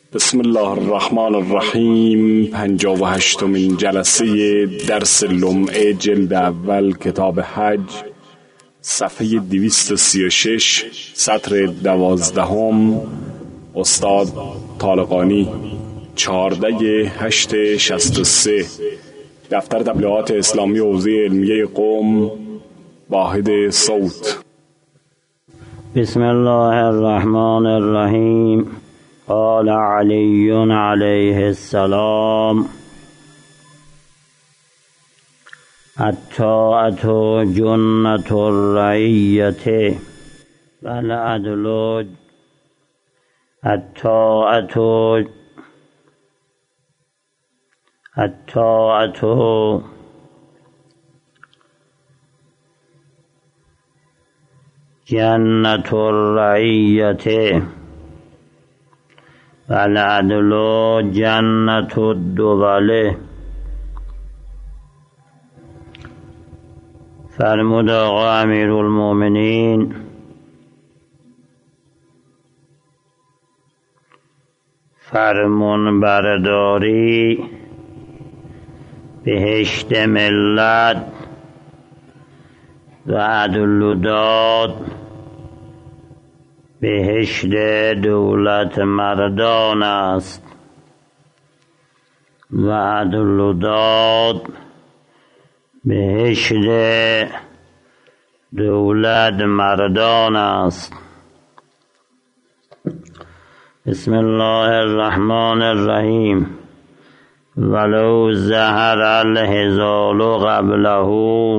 بسم الله الرحمن الرحیم. 58مین جلسه درس لمعه جلد اول کتاب حج، صفحه 236 سطر 12. استاد طالقانی، 14/8/63. دفتر تبلیغات اسلامی حوزه علمیه قم، واحد صوت. بسم الله الرحمن الرحیم. قال علی علیه السلام: الطاعة جنة الرعیة والعدل الطاعة جنة الرعیة والعدل جنة الدول. فرمود آقا امیرالمومنین فرمان برداری بهشت ملت و عدل داد بهشت دولت مردان است و عدل داد بهشت دولت مردان است. بسم الله الرحمن الرحیم. ولو ظهر الهزال قبله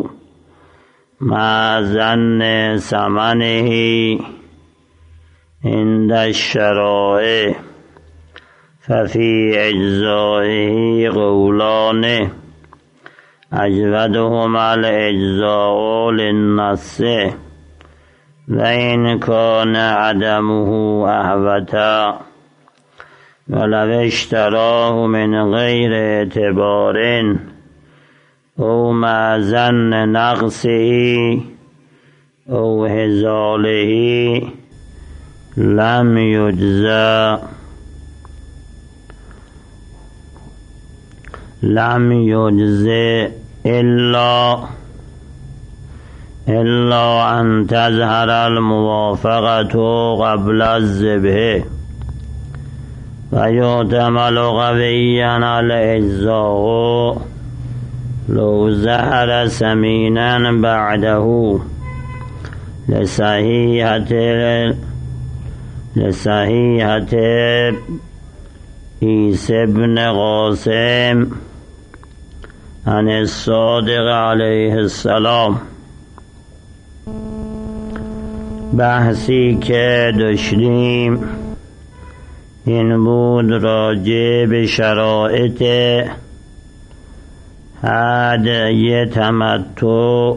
مع ظن ثمنه عند الشرائع ففي اجزائه قولان اجودهما الاجزاء للنص وإن كان عدمه أهوتا ولو اشتراه من غير اعتبار أو مع ظن نقصه أو هزاله لم يجزئ إلا أن تظهر الموافقة قبل الذبح ويحتمل قويا الإجزاء لو ظهر سمينا بعده لصحيحة عيسى بن قاسم عن الصادق عليه السلام. بحثی که داشتیم این بود راجع به شرایط هدی تمتع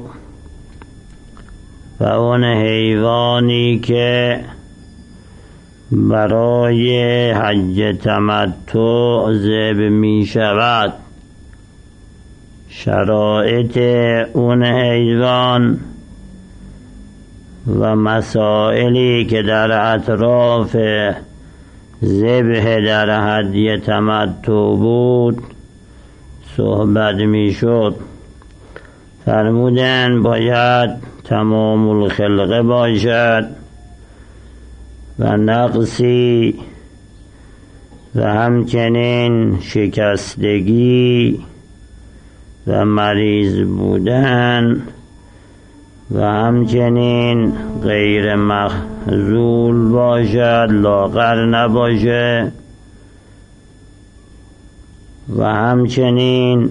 و اون حیوانی که برای حج تمتع ذبح می شود. شرایط اون حیوان و مسائلی که در اطراف ذبح در هدی تمتع بود صحبت می شد. فرمودن باید تمام الخلقه باشد و نقصی و همچنین شکستگی و مریض بودن و همچنین غیر مخزول باشد، لاغر نباشه و همچنین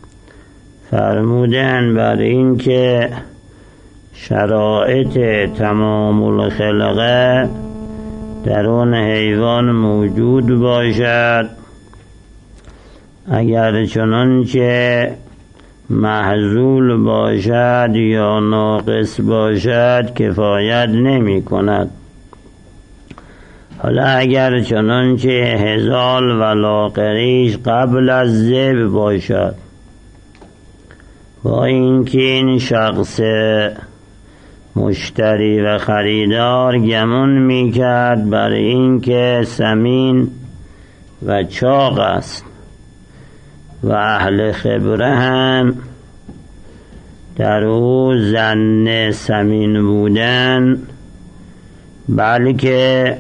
فرمودن بر این که شرایط تمام الخلقه در اون حیوان موجود باشد. اگر چنانچه محزول باشد یا ناقص باشد کفایت نمی کند. حالا اگر چنانچه هزال و لاغریش قبل از ذبح باشد با اینکه این شخص مشتری و خریدار گمان میکرد بر این که سمین و چاق است و اهل خبره هم در او ظن سمین بودن، بلکه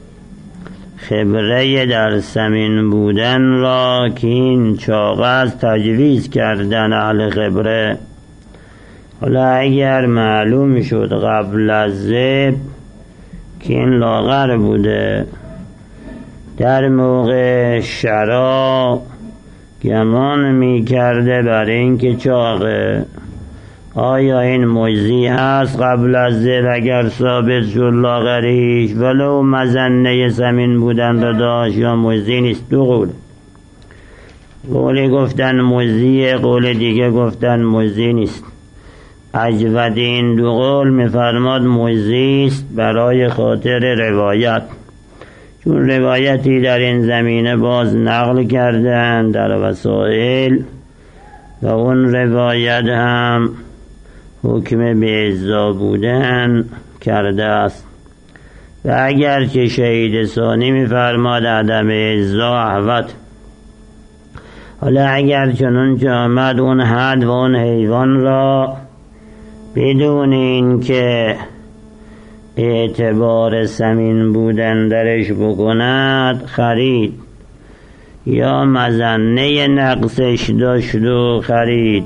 خبره در سمین بودن را که این چاق است تجویز کردن اهل خبره. حالا اگر معلوم شد قبل از ذبح که این لاغر بوده، در موقع شرا گمان می کرده برای اینکه چاقه، آیا این مجزی هست قبل از ذبح اگر ثابت شد لاغریش ولو مظنه سمین بودن را داشت، یا مجزی نیست؟ دو قول، قولی گفتن مجزیه، قول دیگه گفتن مجزی نیست. اجود این دو قول میفرماد مجزی است برای خاطر روایت، چون روایتی در این زمینه باز نقل کردن در وسائل و اون روایت هم حکم به اجزا بودن کرده است. و اگر که شهید ثانی میفرماد عدم اجزا احوط. حالا اگر چنون که آمد اون حد و اون حیوان را بدون این که اعتبار سمین بودن درش بکند خرید، یا مظنه نقصش داشت و خرید،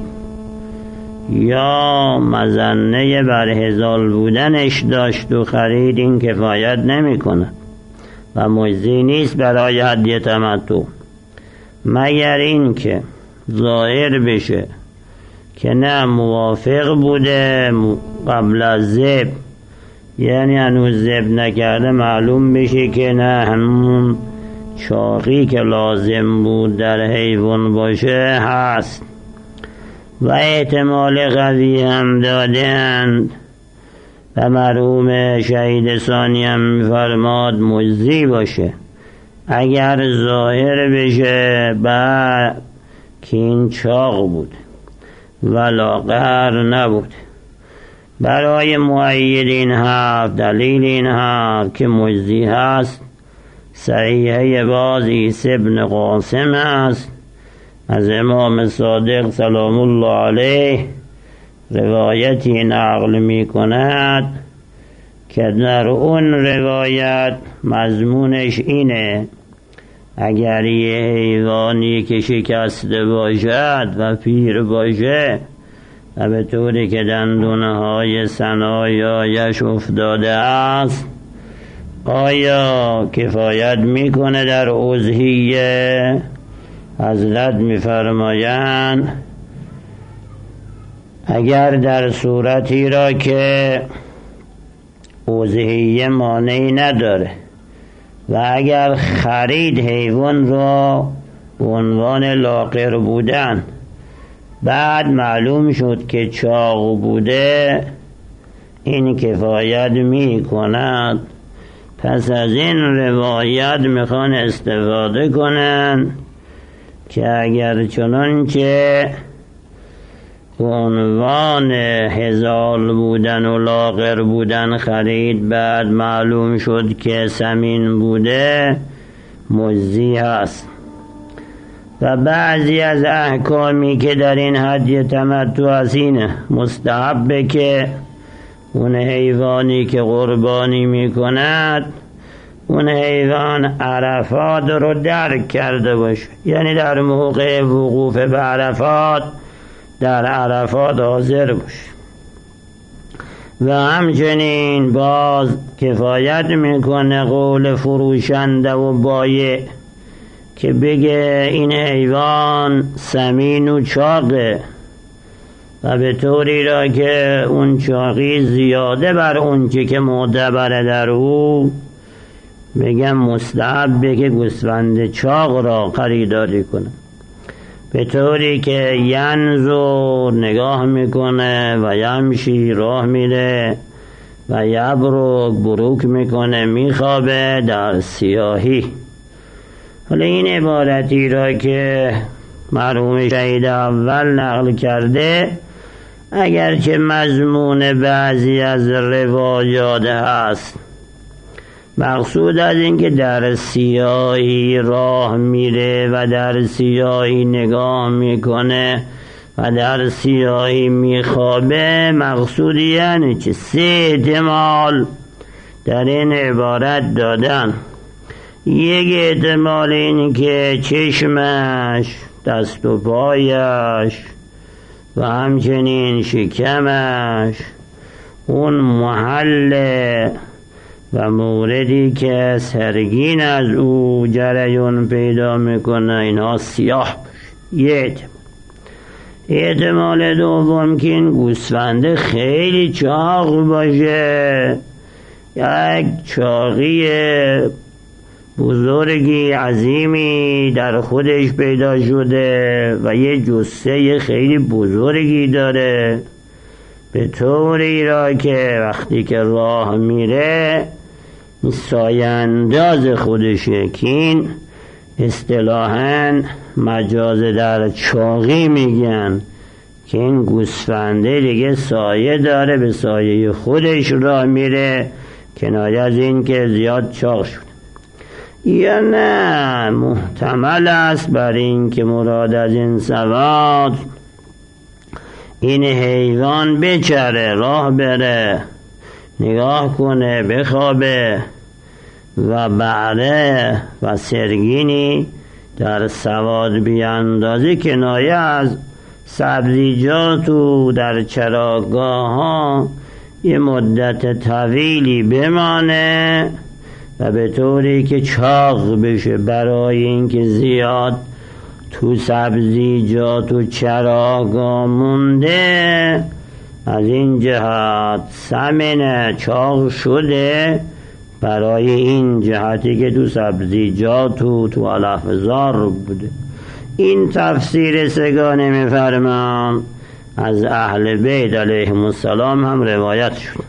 یا مظنه برهزال بودنش داشت و خرید، این کفایت نمی کند و مجزی نیست برای هدیه تمتع، مگر این که ظاهر بشه که نه موافق بوده قبل از ذبح، یعنی هنوز ذبح نکرده، معلوم بشه که نه همون چاقی که لازم بود در حیوان باشه هست، و احتمال قوی هم دادند و مرحوم شهید ثانی هم می‌فرماد مجزی باشه اگر ظاهر بشه بعد که این چاق بود و لاغر نبود. برای مؤید این حرف، دلیل این حرف که مجزی هست، صحیحه باز عیسی بن قاسم است از امام صادق سلام الله علیه، روایتی نقل می کند که در اون روایت مضمونش اینه: اگر یه حیوانی که شکسته باشد و پیر باشه و به طوری که دندونهای ثنایایش افتاده است، آیا کفایت میکنه در اضحیه؟ حضرت میفرمایند اگر در صورتی را که اضحیه مانعی نداره و اگر خرید حیوان را به عنوان لاغر بودن بعد معلوم شد که چاق بوده، این کفایت می کند. پس از این روایت میخوان استفاده کنن که اگر چنانچه عنوان هزال بودن و لاغر بودن خرید بعد معلوم شد که سمین بوده، مجزی هست. و بعضی از احکامی که در این هدیه تمتع از اینه مستحبه که اون حیوانی که قربانی میکند اون حیوان عرفات رو درک کرده باشه، یعنی در موقع وقوف به عرفات در عرفات حاضر باشه. و همچنین باز کفایت میکنه قول فروشنده و بایع که بگه این حیوان سمین و چاقه و به طوری را که اون چاقی زیاده بر اون که معتبره در او، میگم مستحبه که گوسفند چاق را خریداری کنه، به طوری که ینظر نگاه میکنه و یمشی راه میره و یبرک بروک میکنه میخوابه در سیاهی. حالا این عبارتی را که مرحوم شهید اول نقل کرده اگرچه مضمون بعضی از روایات هست، مقصود از این که در سیاهی راه میره و در سیاهی نگاه میکنه و در سیاهی میخوابه، مقصود یعنی چه؟ 3 احتمال در این عبارت دادن. یک احتمال این که چشمش، دست و پایش و همچنین شکمش اون محل و موردی که سرگین از او جریان پیدا میکنه اینها سیاه باشه. یه احتمال دوم که این گوسفنده خیلی چاق باشه، یک چاقی بزرگی عظیمی در خودش پیدا شده و یه جثه خیلی بزرگی داره، به طوری را که وقتی که راه میره سایه انداز خودشه، که این اصطلاحاً مجاز در چاقی میگن که این گوسفنده دیگه سایه داره، به سایه خودش راه میره، کنایه از این که زیاد چاق شد. یا نه محتمل است بر این که مراد از این سواد این حیوان بچره، راه بره، نگاه کنه، بخوابه و بعده و سرگینی در سواد بیاندازه، کنایه از سبزیجات و در چراگاه ها یه مدت طویلی بمانه و به طوری که چاق بشه، برای اینکه زیاد تو سبزیجات و چراگاه مونده، از این جهت سمنه چاق شده، برای این جهتی که تو سبزیجات و تو علفزار بوده. این تفسیر سگانه میفرمان از اهل بیت علیهم السلام هم روایت شد.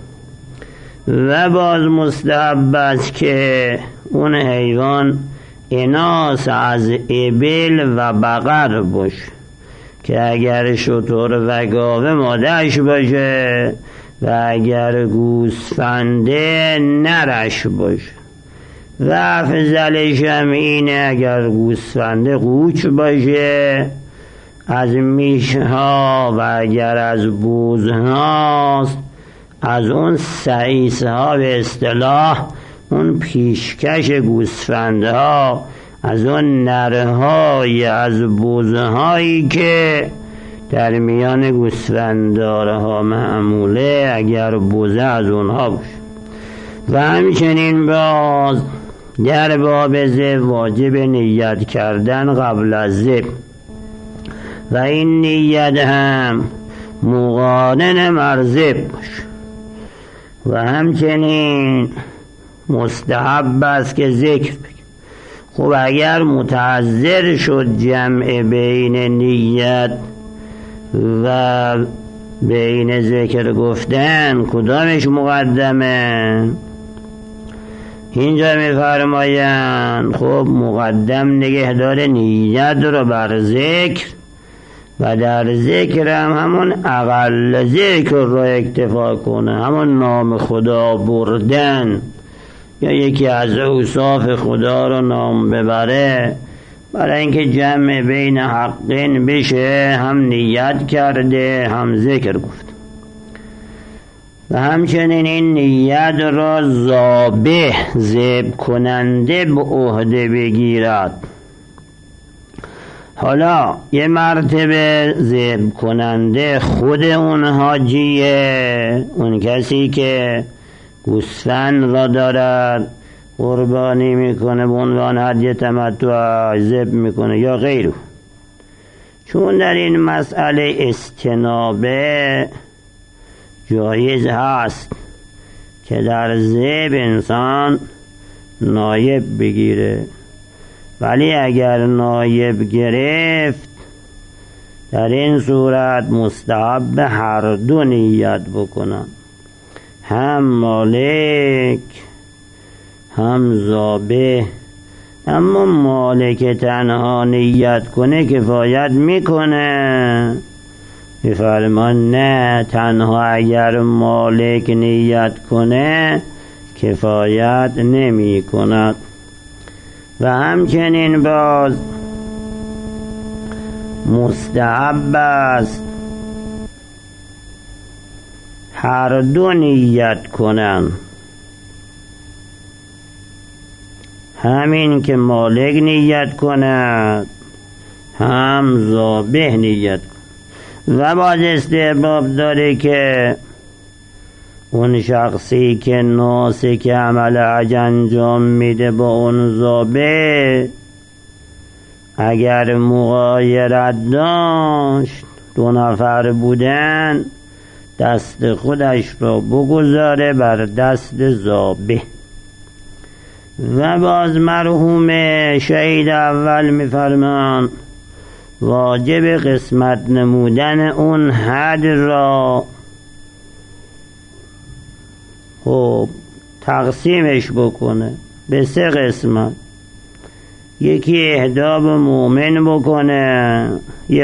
و باز مستحب است که اون حیوان اناث از ابل و بقر باشه، که اگر شتر و گاوه مادرش باشه و اگر گوسفنده نرش باشه. و افضلش هم اینه اگر گوسفنده قوچ باشه از میشها و اگر از بوزهاست از اون سعیسها به اصطلاح اون پیشکش گوسفندها، از اون نرهای از بوزهایی که در میان گوسفندارها معموله، اگر بوزه از اونها باشه. و همچنین باز در باب ذبح واجب نیت کردن قبل از ذبح و این نیت هم مقارن مرذب باشه. و همچنین مستحب است که ذکر بگیم. خب اگر متعذر شد جمع بین نیت و بین ذکر گفتن، کدامش مقدمه؟ اینجا میفرمایند خب مقدم نگهدار نیت رو بر ذکر و در ذکر هم همون اقل ذکر رو اکتفا کنه، همون نام خدا بردن یا یکی از اوصاف خدا رو نام ببره، برای اینکه جمع بین حقین بشه هم نیت کرده هم ذکر گفت. و همچنین این نیت را ذابح ذبح کننده به عهده بگیرد. حالا یه مرتبه ذبح کننده خود اون حاجیه، اون کسی که گوسفند را دارد قربانی میکنه به عنوان هدیه تمتع ذبح میکنه یا غیره. چون در این مسئله استنابه جایز هست که در ذبح انسان نایب بگیره، ولی اگر نایب گرفت در این صورت مستحب هر دو نیت بکنن، هم مالک هم ذابح. اما مالک تنها نیت کنه کفایت میکنه؟ میفرمان نه، تنها اگر مالک نیت کنه کفایت نمی کند. و همچنین باز مستحب است هر دو نیت کنند، همین که مالک نیت کند هم ذابح نیت کند. و باز استحباب داره که اون شخصی که ناسک عمل حج انجام میده با اون ذابح اگر مغایرت داشت، 2 نفر بودن، دست خودش را بگذاره بر دست ذابح. و باز مرحوم شهید اول میفرمان واجب قسمت نمودن اون حد را تقسیمش بکنه به 3 قسمت. یکی اهدا به مؤمن بکنه، یه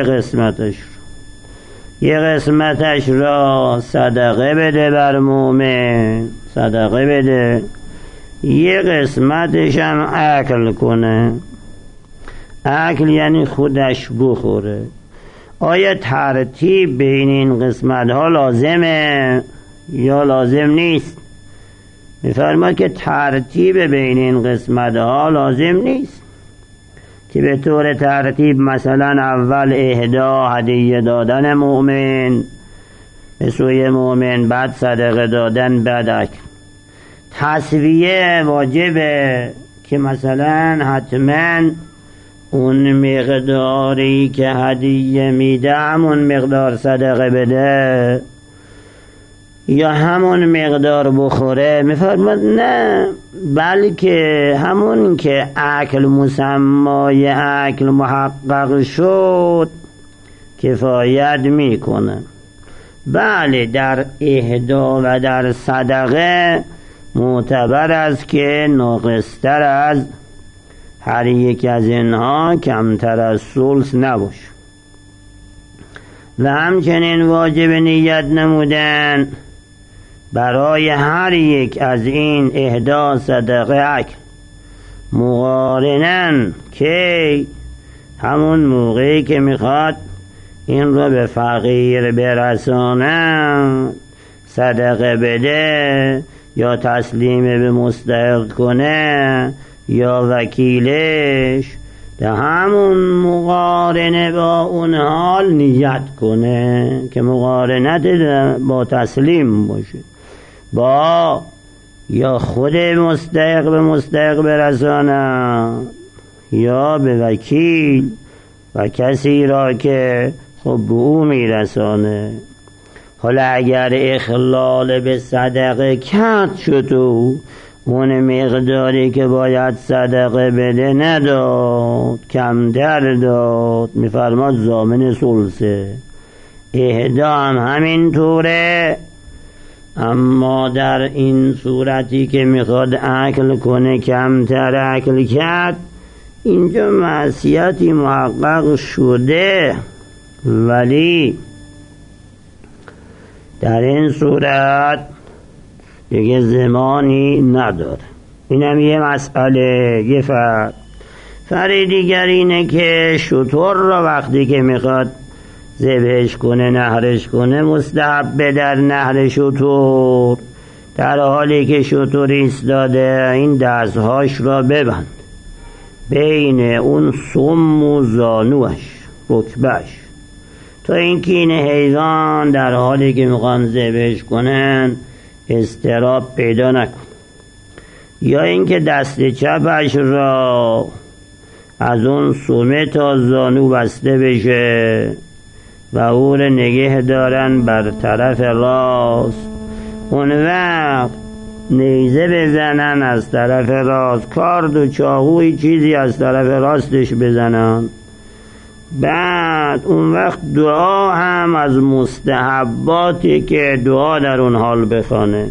قسمتش را صدقه بده بر مؤمن، صدقه بده، یه قسمتش هم اکل کنه. اکل یعنی خودش بخوره. آیا ترتیب بین این قسمت ها لازمه یا لازم نیست؟ میفرماد که ترتیب بین این قسمت ها لازم نیست، که به طور ترتیب مثلا اول اهدا هدیه دادن مؤمن به سوی مؤمن، بعد صدقه دادن، بعد اکل. تسویه واجبه که مثلا حتما اون مقداری که هدیه میده همون مقدار صدقه بده یا همون مقدار بخوره. میفرماد نه، بلکه همون که اکل مسمای اکل محقق شد کفایت میکنه. بله، در اهدا و در صدقه معتبر است که ناقصتر از هر یک از اینها کمتر از ثلث نباشه. و همچنین واجب نیت نمودن برای هر یک از این اهدا، صدقه، اکل مقارنن، که همون موقعی که میخواد این رو به فقیر برسانه، صدقه بده یا تسلیم به مستحق کنه یا وکیلش، در همون مقارنه با اون حال نیت کنه که مقارنت با تسلیم باشه، با یا خود مستحق به مستحق برسانه یا به وکیل و کسی را که خب به او میرسانه. حالا اگر اخلال به صدقه کرد شد و اون مقداری که باید صدقه بده نداد، کمتر داد، میفرماد ضامن ثلثه. اهدا هم همین طوره، اما در این صورتی که میخواد اکل کنه کمتر اکل کرد، اینجا معصیتی محقق شده، ولی در این صورت دیگه زمانی نداره. اینم یه مسئله. یه فرق دیگر اینه که شتر را وقتی که میخواد ذبحش کنه، نهرش کنه، مستحب در نهر شتر در حالی که شتر ایستاده این دستهاش را ببند بین اون سم و زانوش، رکبهش، تا اینکه این حیوان در حالی که میخوان ذبحش کنن اضطراب پیدا نکن. یا اینکه دست چپش را از اون سمه تا زانو بسته بشه و او را نگه دارن بر طرف راست، اون وقت نیزه بزنن از طرف راست، کارد و چاقوی چیزی از طرف راستش بزنن. بعد اون وقت دعا هم از مستحباتی که دعا در اون حال بخونه.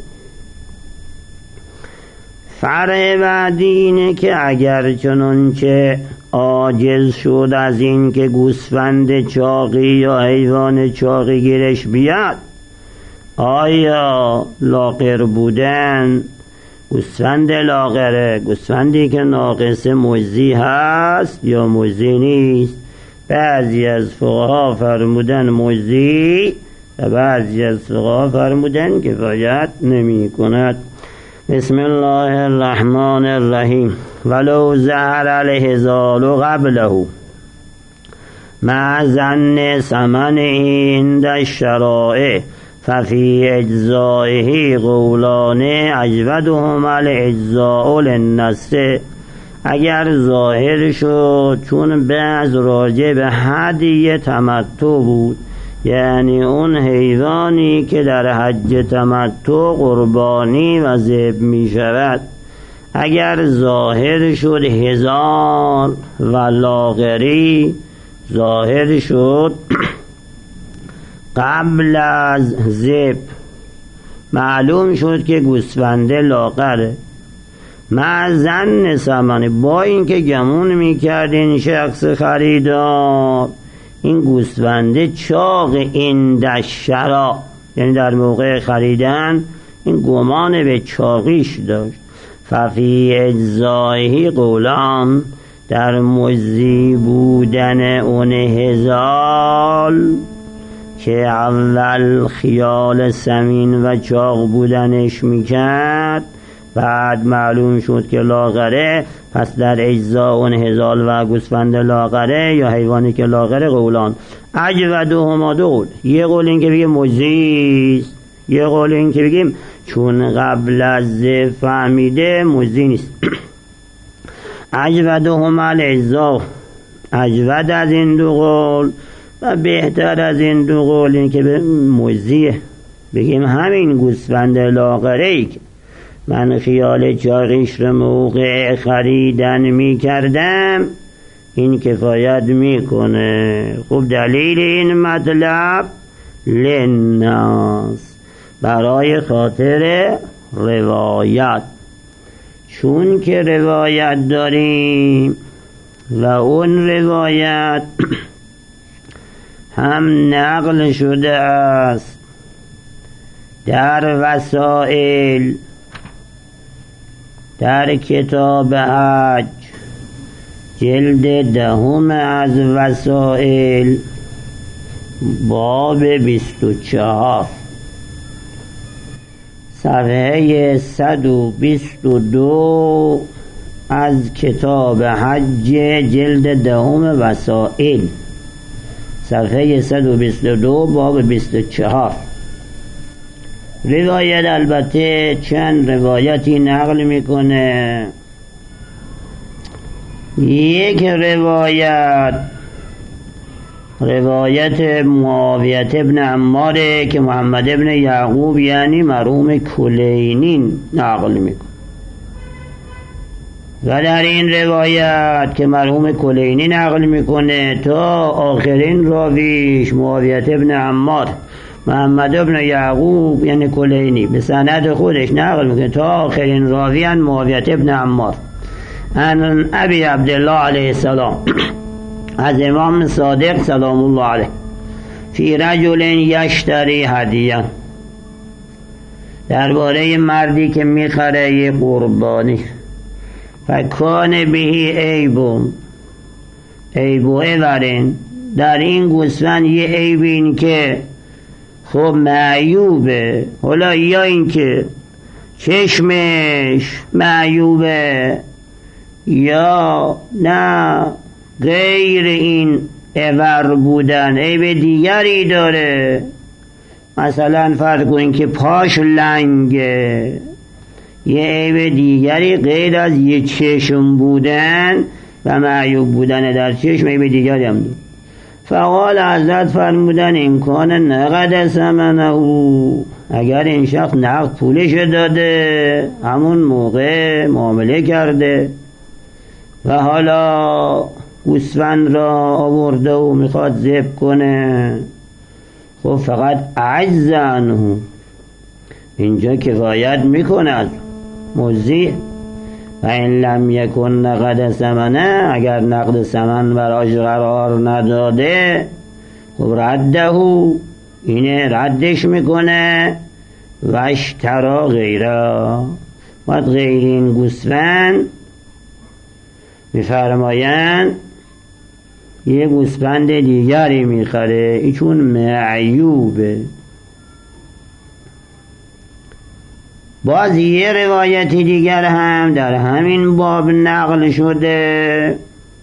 فرع بعدی اینه که اگر چنانچه عاجز شد از این که گوسفند چاقی یا حیوان چاقی گیرش بیاد، آیا لاغر بودن گوسفند لاغره، گوسفندی که ناقص مجزی هست یا مجزی نیست. بعضی از فقها فرمودن مجزی و بعضی از فقها فرمودن کفایت نمی کند. بسم الله الرحمن الرحیم. ولو ظهر الهزال قبله مع ظن ثمنه عند الشرائع ففی اجزائه قولان اجودهما الاجزاء للنص. اگر ظاهر شد چون بعض راجع به هدی تمتع بود، یعنی اون حیوانی که در حج تمتع قربانی و ذبح می شود، اگر ظاهر شد هزار و لاغری ظاهر شد قبل از ذبح، معلوم شد که گوسفند لاغره، مع ظن ثمن، با اینکه گمون میکرد این شخص خریدار این گوسفند چاق عند الشراء، یعنی در موقع خریدن این گمان به چاقیش داشت. ففی اجزائه قولان، در مجزی بودن اون هزال که اول خیال سمین و چاق بودنش میکرد، بعد معلوم شد که لاغره، پس در اجزا اون هزال و گوسفند لاغره یا حیوانی که لاغره قولان. اجودهما، دو قول، یه قول این که بگیم مجزیست، یه قول این که بگیم چون قبل از فهمیده مجزی نیست. اجودهما الاجزاء، اجود از این دو قول و بهتر از این دو قول این که مجزیه، بگیم همین گوسفند لاغره ای که من خیال چاقیش رو موقع خریدن می کردم این کفایت می کنه. خب دلیل این مطلب للناس، برای خاطر روایت، چون که روایت داریم و اون روایت هم نقل شده است در وسائل، در کتاب حج جلد 10 از وسائل باب 24 صفحه 122 از کتاب حج جلد 10 وسائل صفحه 122 باب 24. روایت البته چند روایتی نقل میکنه. یک روایت معاویه ابن عماره که محمد ابن یعقوب یعنی مرحوم کلینی نقل میکنه، و در این روایت که مرحوم کلینی نقل میکنه تا آخرین راویش معاویه ابن عمار محمد ابن یعقوب یعنی کلینی به سند خودش نقل میکنه تا آخرین راویان معاویه ابن عمار ان ابی عبدالله علیه السلام، از امام صادق سلام الله علیه، فی رجل یشتری هدیه، درباره مردی که میخره یه قربانی، فکان بهی عیبو ورین، در این گوسفند یه عیب این که خب معیوبه، حالا یا این که چشمش معیوبه یا نه غیر این عور بودن عیب دیگری داره، مثلا فرض کن که پاش لنگه، یه عیب دیگری غیر از یه چشم بودن و معیوب بودن در چشم عیب دیگری هم داره. فقال حضرت فرمودن امکان نقد ثمنه، اگر این شخص نقد پولش داده همون موقع معامله کرده و حالا گوسفند را آورده و میخواد ذبح کنه، خب فقط عجز عنه، اینجا کفایت میکنه از مجزی. و این لم یکن نقد ثمنه، اگر نقد ثمن براش قرار نداده خب رده، اینه ردش میکنه و اشترا غیره، باید غیر این گوسفند میفرمایند یه گوسفند دیگری میخره، ایچون معیوبه. باز یه روایتی دیگر هم در همین باب نقل شده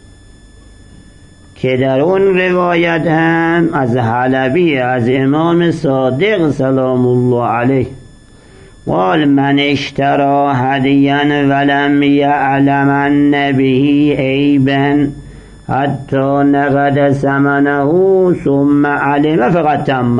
که در اون روایت هم از حلبی، از امام صادق سلام الله علیه، قال من اشترى هدیا ولم یعلمن به عیبا حتی نقد ثمنه ثم علم فقد تم.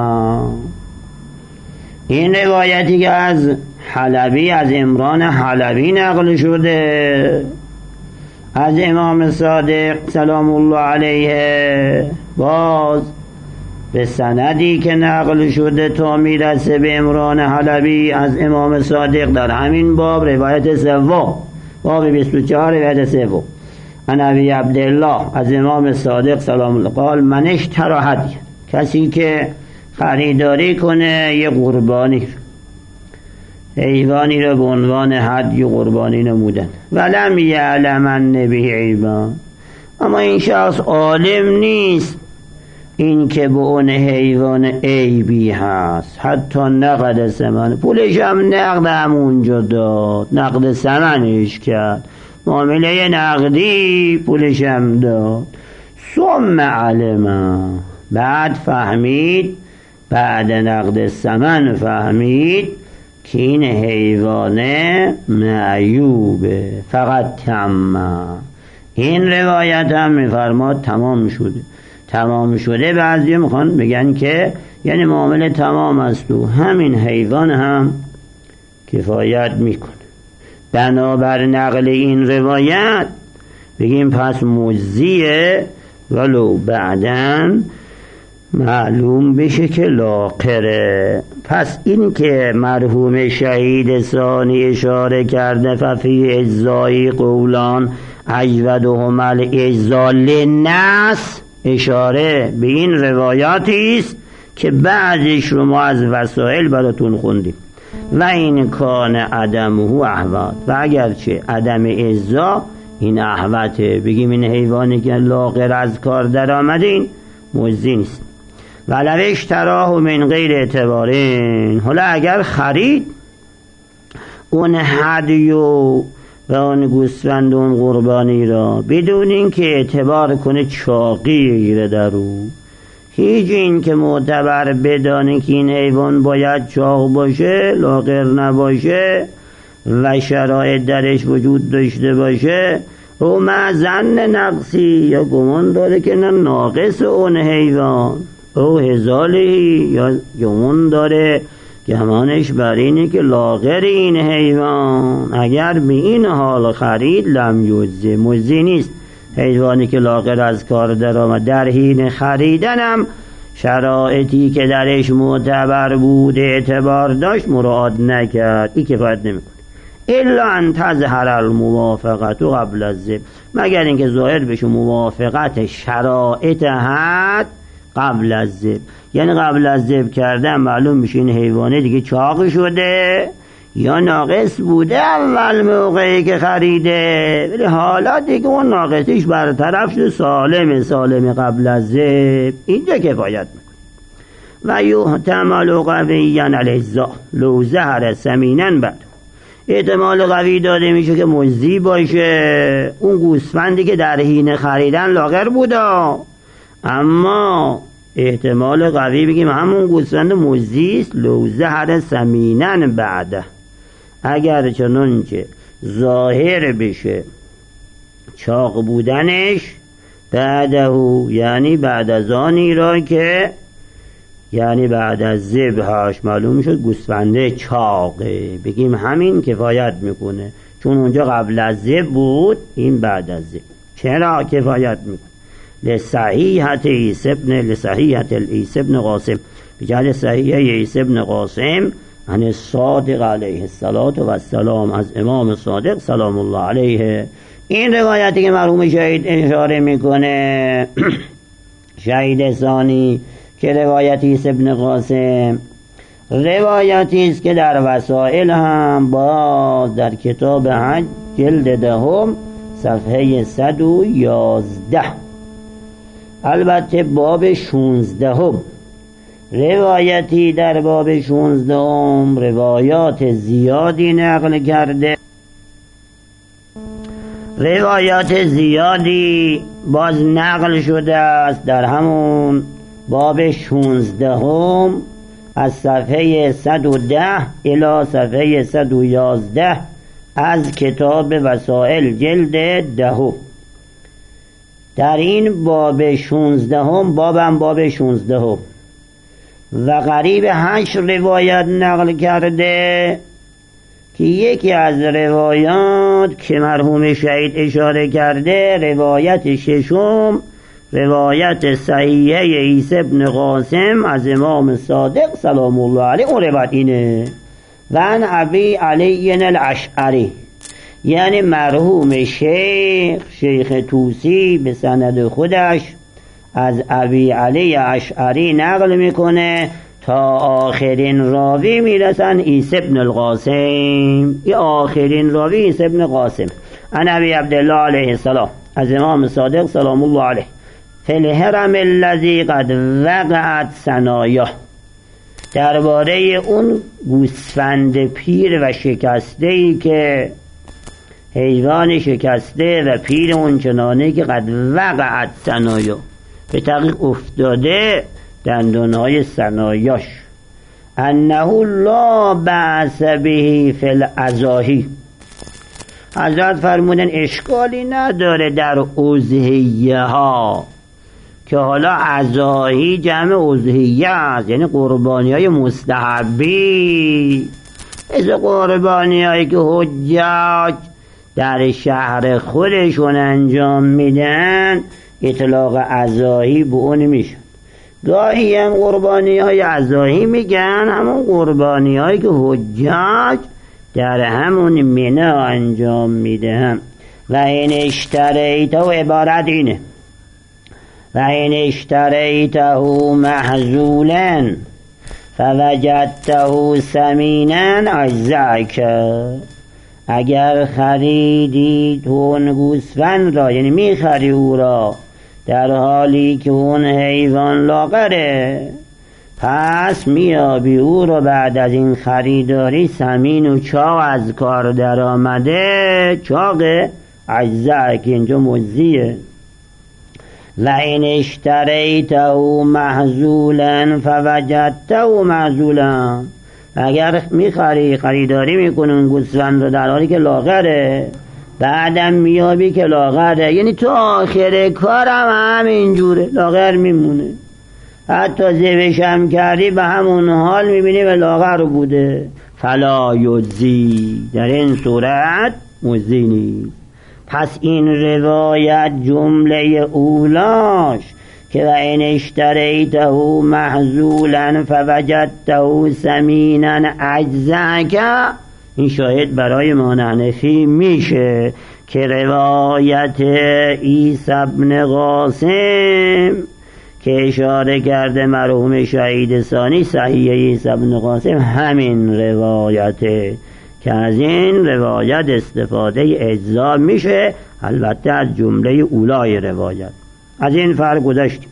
این روایتی که از حلبی، از عمران حلبی نقل شده از امام صادق سلام الله علیه، باز به سندی که نقل شده تا میرسه به عمران حلبی از امام صادق در همین باب، روایت سوم، باب 24 روایت سوم، عن ابی عبدالله از امام صادق سلام الله قال من اشتری هدیا، کسی که خریداری کنه یه قربانی، حیوانی را به عنوان هدی و قربانی نمودن، ولم یعلمن به عیبا، اما این شخص عالم نیست این که به اون حیوان عیبی هست، حتی نقد ثمن، پولش هم نقد همونجا داد، نقد ثمنش کرد، معامله نقدی پولش هم داد، ثم علم، بعد فهمید، بعد نقد ثمن فهمید که این حیوانه معیوبه، فقط تم. این روایت هم میفرماد تمام شده. تمام شده بعضی میخوان بگن که یعنی معامله تمام است و همین حیوان هم کفایت میکنه. بنابر نقل این روایت بگیم پس مجزیه، ولو بعدن معلوم بشه که لاقره. پس این که مرحوم شهید ثانی اشاره کرده ففی اجزای قولان اجودهم الاجزا للناس، اشاره به این روایاتی است که بعضش رو ما از وسائل براتون خوندیم. و این کان عدمه احوط، و اگرچه عدم اجزا این احوطه، بگیم این حیوانی که لاغر از کار در آمدین مجزی نیست. ولو اشتراه من غیر اعتبارین، حالا اگر خرید اون هدیو و اون گوسفند اون قربانی را بدون این که اعتبار کنه چاقی گیره در او، هیچ این که معتبر بدانه که این حیوان باید چاق باشه، لاغر نباشه و شرایط درش وجود داشته باشه، او معظن نقصی، یا گمان داره که نه ناقص اون حیوان، او هزالی، یا گمان داره گمانش بر اینه که لاغر این حیوان، اگر به این حال خرید لم یجزی، مجزی نیست. حیوانی که لاغر از کار در آمد در حین خریدنم شرایطی که درش معتبر بود اعتبار داشت مراعات نکرد، این کفایت نمیکنه. الا ان تظهر الموافقت قبل الذبح، مگر اینکه ظاهر بشه موافقت شرایط حد قبل از ذبح، یعنی قبل از ذبح کردن معلوم میشه این حیوانه دیگه چاق شده یا ناقص بوده اول موقعی که خریده، ولی حالا دیگه اون ناقصیش برطرف شده، سالم قبل از ذبح، اینجا کفایت میکنه. و یحتمل قویا الاجزاء لو ظهر ثمینا بعد، احتمال قوی داده میشه که مجزی باشه اون گوسفندی که در حین خریدن لاغر بوده، اما احتمال قوی بگیم همون گوسفند مجزی است لو ظهر ثمینا بعده، اگر چنانچه ظاهر بشه چاق بودنش بعده، یعنی بعد از آنی را که یعنی بعد از ذبحش معلوم شد گوسفنده چاقه، بگیم همین کفایت میکنه، چون اونجا قبل از ذبح بود، این بعد از ذبح. چرا کفایت میکنه؟ لصحیحت عیسی بن قاسم، بجهل صحیح عیسی بن قاسم عن الصادق علیه السلام، از امام صادق سلام الله علیه. این روایتی که مرحوم شهید اشاره میکنه شهید ثانی که روایت عیسی بن قاسم روایتی است که در وسائل هم باز در کتاب حج جلد دهم صفحه 111، البته باب 16 روایتی در باب 16 روایات زیادی نقل کرده. روایات زیادی باز نقل شده است در همون باب 16 از صفحه 110 الی صفحه 111 از کتاب وسائل جلد 10. در این باب 16 باب 16 و قریب 8 روایت نقل کرده که یکی از روایات که مرحوم شهید اشاره کرده روایت ششم روایت صحیحه عیسی بن قاسم از امام صادق سلام الله علیه اون روایت اینه و عن ابی علی الاشعری، یعنی مرحوم شیخ طوسی به سند خودش از ابی علی اشعری نقل میکنه تا آخرین راوی میرسن عیسی بن القاسم. این آخرین راوی عیسی بن قاسم عن ابی عبدالله علیه السلام از امام صادق سلام الله علیه فی الهرم الذی قد وقعت ثنایاه، درباره اون گوسفند پیر و شکسته‌ای که حیوان شکسته و پیر اون چنانه که قد وقعت ثنایاه به تحقیق افتاده دندانهای ثنایاش، انه لا بأس به فی الاضاحی، حضرت فرمودن اشکالی نداره در اضحیه ها که حالا اضاحی جمع اضحیه است، یعنی قربانی های مستحبی، از قربانی هایی که حجاج در شهر خودشون انجام میدن اطلاق اضاحی به اون میشه. گاهی هم قربانی های اضاحی میگن همون قربانی هایی که حجاج در همون منی انجام میدن. و این اشتریته و عبارت اینه و این اشتریته محزولا فوجدته سمینا اجزعک، اگر خریدی تو اون گوسفند را، یعنی میخری او را در حالی که اون حیوان لاغره، پس میابی او را بعد از این خریداری سمین و چاق از کار در آمده، چاق اجزا که اینجا مجزیه. و این اشتریته محزولا فوجدته محزولا، اگر میخری خریداری میکنون گوسفند رو در حالی که لاغره، بعدم میابی که لاغره، یعنی تو آخر کارم همینجوره لاغر میمونه، حتی ذبحشم کردی به همون حال میبینی به لاغر بوده، فلا یجزی، در این صورت مجزی نیست. پس این روایت جمله اولاش که و این اشتریته محزولا فوجدته سمینا اجزعک، این شاهد برای ما حنفی میشه که روایت عیسی بن قاسم که اشاره کرده مرحوم شهید ثانی صحیح عیسی بن قاسم همین روایته که از این روایت استفاده اجزا میشه، البته از جمله اولای روایت. از این فرق گذشتیم.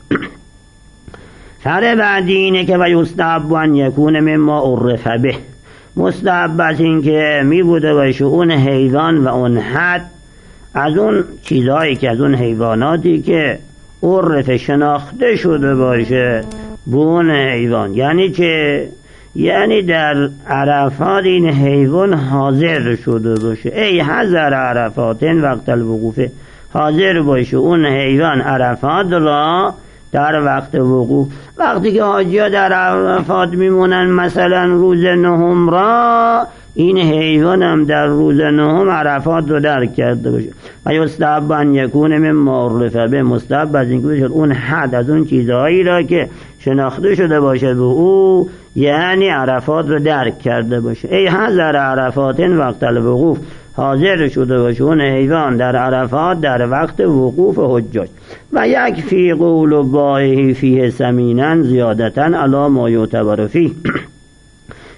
فرق بعدی اینه که و یستحب ان یکون مما عرف به، مستحب از این که می بوده باشه اون حیوان و اون حد از اون چیزهایی که از اون حیواناتی که عرف شناخته شده باشه به اون حیوان، یعنی که یعنی در عرفات این حیوان حاضر شده باشه، ای حضر عرفاتن وقت الوقوف، حاضر باشه اون حیوان عرفات را در وقت وقوف. وقتی که حاجی‌ها در عرفات میمونن مثلا روز نهم را، این حیوان هم در روز نهم عرفات رو درک کرده باشه. و یستحب ان یکون مما عرف به، مستحب از این که اون حد از اون چیزهایی را که شناخته شده باشه به او، یعنی عرفات رو درک کرده باشه، ای حضر عرفاتن وقت الوقوف، حاضر شده باشه اون حیوان در عرفات در وقت وقوف حجاج. و یکفی قول بایه فیه سمینا زیادتن علی ما یعتبر فیه،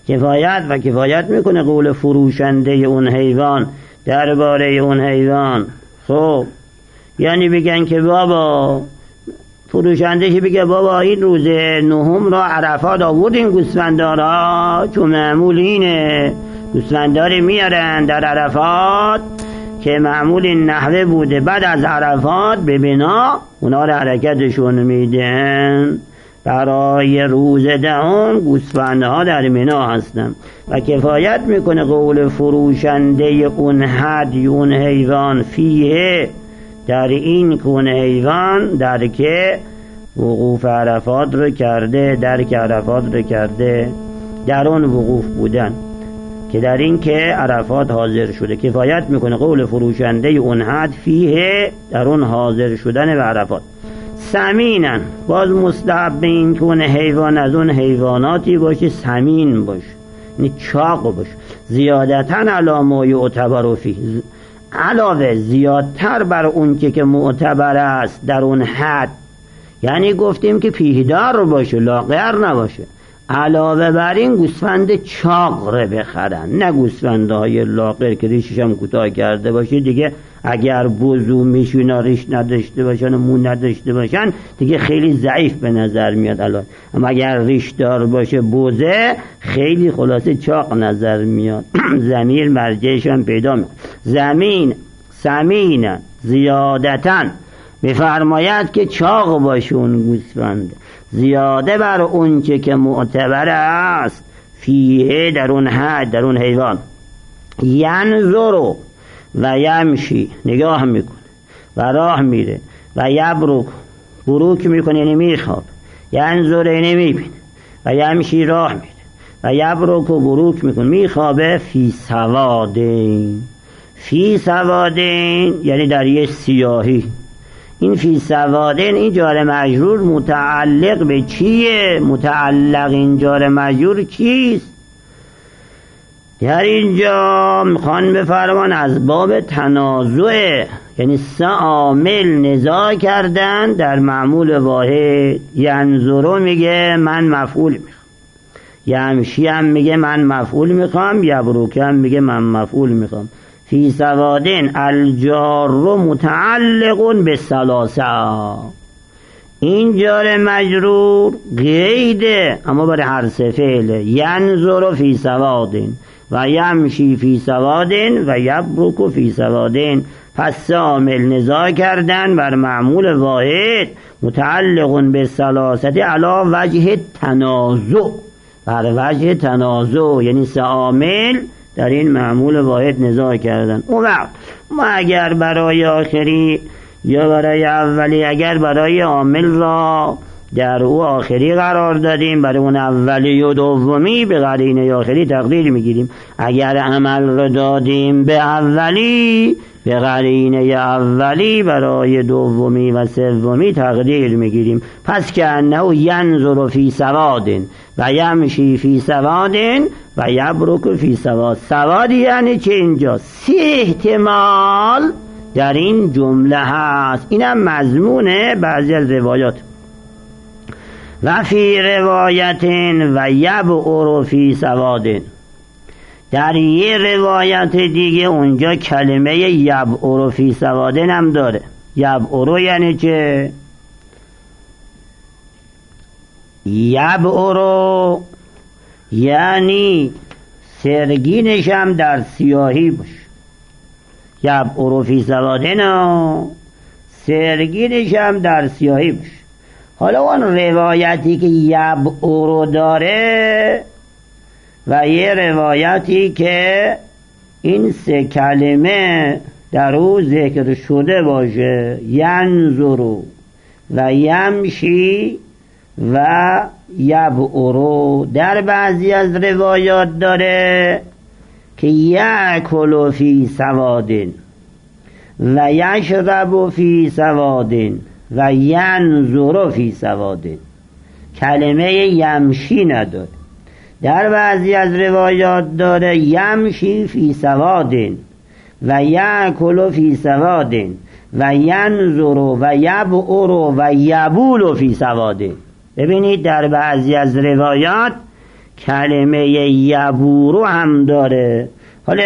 کفایت میکنه قول فروشنده اون حیوان درباره اون حیوان. خب یعنی بگن که بابا، فروشندهش بگه بابا این روز نهم را عرفات آوردین گوسفندارا، چون معمول اینه گوسفنداری میارن در عرفات که معمول این نحوه بوده، بعد از عرفات به بنا اونا را حرکتشون میدن برای روز دهم گوسفندها در منا هستن. و کفایت میکنه قول فروشنده اون هدی اون حیوان فیه در این کون حیوان در که وقوف عرفات رو کرده، درک عرفات رو کرده، در اون وقوف بودن که در این که عرفات حاضر شده. کفایت میکنه قول فروشنده اون حد فیه در اون حاضر شدن به عرفات. سمینن باز مستحب این کون حیوان از اون حیواناتی باشه سمین باشه، یعنی چاق باشه، زیادتاً علامه یعتبر فیه، علاوه زیادتر بر اون که معتبر است در اون حد. یعنی گفتیم که پیهدار باشه، لاغر نباشه، علاوه بر این گوسفند چاق رو بخرن، نه گوسفندهای لاغر که ریشش هم کوتاه کرده باشه دیگه، اگر بزو میشونا ریش نداشته باشن و مو نداشته باشن دیگه خیلی ضعیف به نظر میاد الان، اما اگر ریش دار باشه بوزه خیلی خلاصه چاق نظر میاد. ضمیر مرجعش هم پیدا میکنه. سمین زیادتاً بفرماید که چاق باشه اون گوسفند، زیاده بر اون که معتبر است فیه در اون حد در اون حیوان. ینظرو و یمشی نگاه میکنه و راه میره و یبرک بروک میکنه یعنی میخواب، ینظر یعنی میبینه و یمشی راه میره و یبرک و بروک میکنه میخوابه. فی سوادین یعنی در یه سیاهی. این فی سوادین این جار مجرور متعلق به چیه؟ متعلق این جار مجرور چیست؟ در اینجا میخوان بفرمان از باب تنازع، یعنی سه عامل نزاع کردن در معمول واحد. ینظرو میگه من مفعول میخوام، یمشی هم میگه من مفعول میخوام، یبروک هم میگه من مفعول میخوام. فی سوادین الجار متعلق به ثلاثه، این جار مجرور قیده اما برای هر سه فعله. ینظر فی سوادین و یمشی فی سوادین و یبرک فی سوادین. پس عامل نزاع کردن بر معمول واحد متعلق به ثلاثه علی وجه تنازع، بر وجه تنازع یعنی سه عامل در این معمول واحد نزاع کردن. اون وقت ما اگر برای آخری یا برای اولی، اگر برای عامل را در او آخری قرار دادیم، برای اون اولی و دومی به قرینه آخری تقدیر میگیریم. اگر عمل را دادیم به اولی به قرینه اولی برای دومی و سومی تقدیر میگیریم. پس که انه ینظر فی سوادین و یمشی فی سوادین و یبرک فی سواد. سواد یعنی چه؟ اینجا سی احتمال در این جمله هست. اینم مضمونه بعضی از روایات. و فی روایت و یبعر فی سوادین، در یه روایت دیگه اونجا کلمه یبعر فی سوادین هم داره. یبعر یعنی چه؟ یبعر یعنی سرگینش هم در سیاهی باشه. یبعر فی سوادین سرگینش هم در سیاهی باشه. حالا اون روایتی که یبعر داره و یه روایتی که این سه کلمه در او ذکر شده باشه، ینظر و یمشی و یبعر، در بعضی از روایات داره که یأکل فی سوادین و یشرب فی سوادین و ینظر فی سوادین، کلمه یمشی نداره. در بعضی از روایات داره یمشی فی سوادین و یأکل فی سوادین و ینظر و یبعر و یبول فی سوادین. ببینید در بعضی از روایات کلمه یبورو هم داره. حالا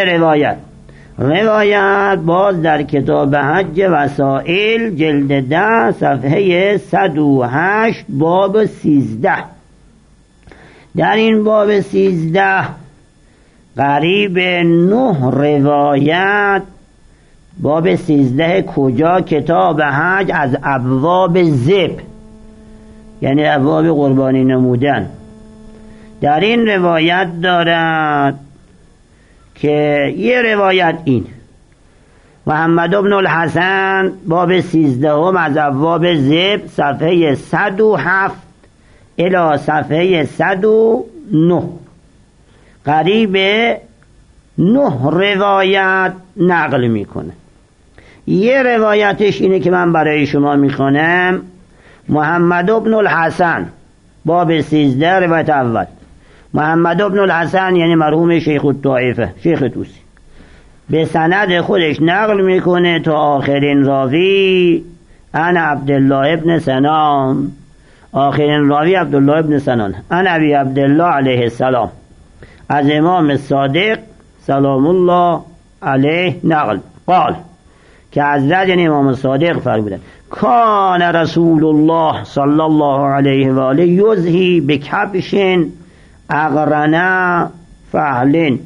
روایت باز در کتاب حج وسائل جلد 10 صفحه 108 باب 13. در این باب 13 قریب 9 روایت. باب 13 کجا؟ کتاب حج از ابواب ذبح، یعنی ابواب قربانی نمودن. در این روایت دارد که یه روایت این محمد بن الحسن باب 13 از ابواب ذبح صفحه 107 الی صفحه 109 قریب 9 روایت نقل میکنه. یه روایتش اینه که من برای شما میخوانم. محمد بن الحسن باب 13 روایت اول. محمد بن الحسن یعنی مرحوم شیخ الطائفه، شیخ طوسی، به سند خودش نقل میکنه تا آخرین راوی انا عبدالله ابن سنان. آخرین راوی عبدالله ابن سنان انا ابی عبدالله علیه السلام از امام صادق سلام الله علیه نقل قال که حضرت یعنی امام صادق فرمودند کان رسول الله صلی الله علیه و آله یضحی بکبش اقرنه فهلن.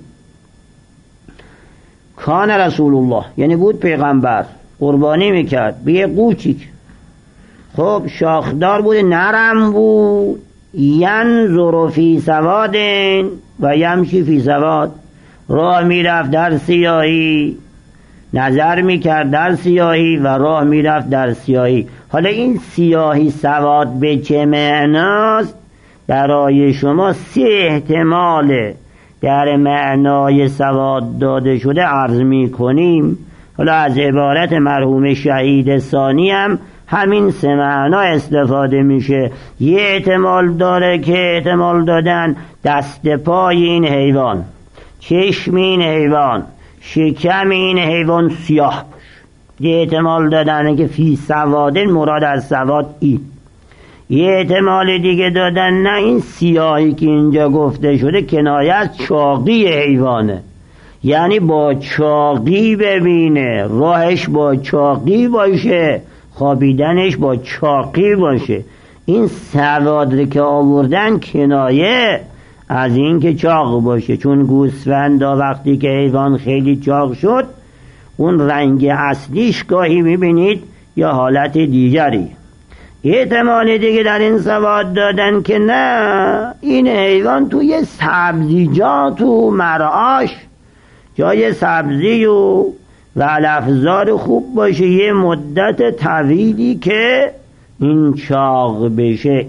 کان رسول الله یعنی بود پیغمبر قربانی میکرد به یه قوچی، خب شاخدار بود، نرم بود، ینظر فی سواد و یمشی فی سواد، راه میرفت در سیاهی، نظر میکرد در سیاهی و راه میرفت در سیاهی. حالا این سیاهی سواد به چه معناست؟ برای شما 3 احتمال در معنای سواد داده شده عرض میکنیم. حالا از عبارت مرحوم شهید ثانی هم همین 3 معنا استفاده میشه. یه احتمال داره که احتمال دادن دست پای این حیوان، چشم این حیوان، شکم این حیوان سیاه باشه. یه احتمال دادن که فی سوادن مراد از سواد این. یه احتمال دیگه دادن نه این سیاهی که اینجا گفته شده کنایه از چاقی حیوانه، یعنی با چاقی ببینه، راهش با چاقی باشه، خوابیدنش با چاقی باشه. این سواد که آوردن کنایه از این که چاق باشه، چون گوسفند وقتی که حیوان خیلی چاق شد اون رنگ اصلیش گاهی میبینید یا حالت دیگری. احتمال دیگه در این سواد دادن که نه این حیوان توی سبزیجات و مرعاش جای سبزی و علفزار خوب باشه یه مدت طویلی که این چاق بشه.